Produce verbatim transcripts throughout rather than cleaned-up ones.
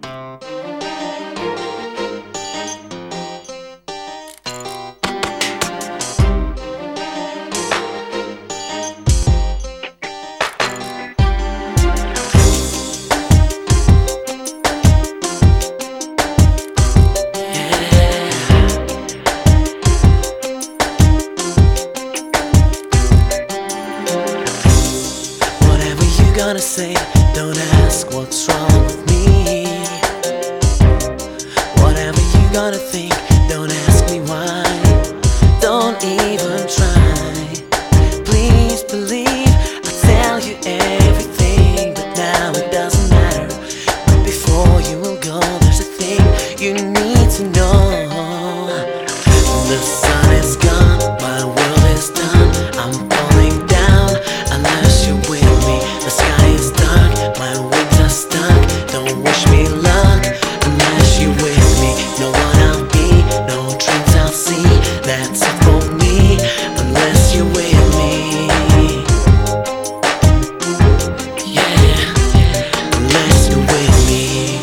Gonna say, don't ask what's wrong with me. Whatever you gonna think, don't ask me why. Don't even try. Please believe I tell you everything, but now it doesn't matter. But before you will go, there's a thing you need to know. The sun is gone, my world is done. I'm falling down unless you're with me. The sky is dark, my wings are stuck. Don't wish me luck unless you're with me. No one I'll be, no dreams I'll see. That's it for me, unless you're with me. Yeah, unless you're with me.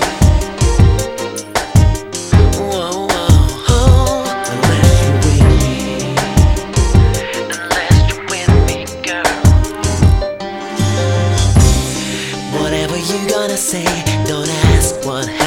Whoa, whoa, oh, unless you're with me. Unless you're with me, girl. Whatever you gonna say, don't ask what happened.